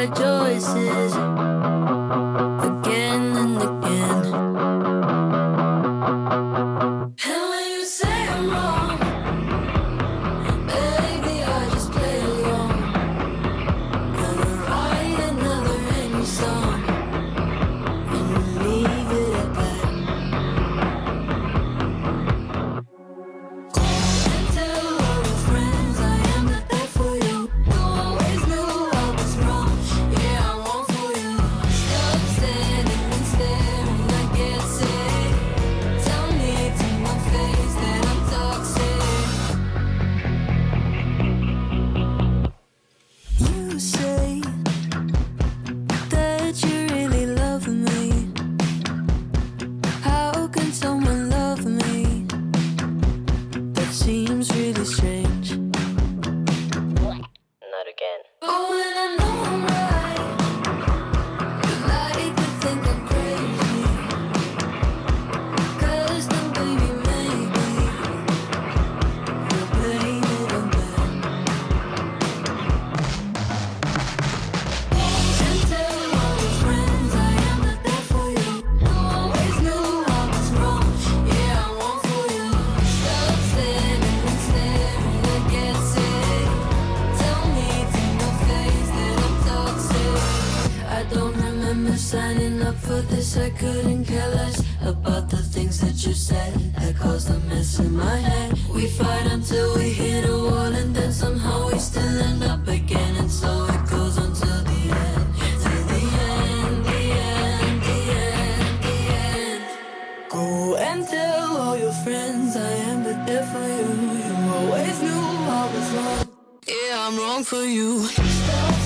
our choices again and again. And when you say I'm wrong, baby, I just play along. Gonna write another angry song and leave it at that. And tell all your friends I am the there for you. You always knew I was wrong. Yeah, I'm wrong for you. Stop standing and staring. I get sick. Tell me to my face that I'm toxic. You say that you really love me. How can someone love me? That seems really strange. Not again. Oh, and I know I'm right. You like to think I'm crazy. 'Cause then baby, maybe you'll blame it on that. And tell all your friends I am not there for you. You always knew I was wrong. Yeah, I'm wrong for you. Stop standing and staring. I get sick. Tell me to my face that I'm toxic. I don't remember signing up for this. I couldn't care less about the things that you said that caused a mess in my head. We fight until we hit a wall, and then somehow we still end up again. And so it goes on till the end, till the end, the end, the end, the end. Go and tell all your friends I am the there for you. You always knew I was wrong. Yeah, I'm wrong for you. Stop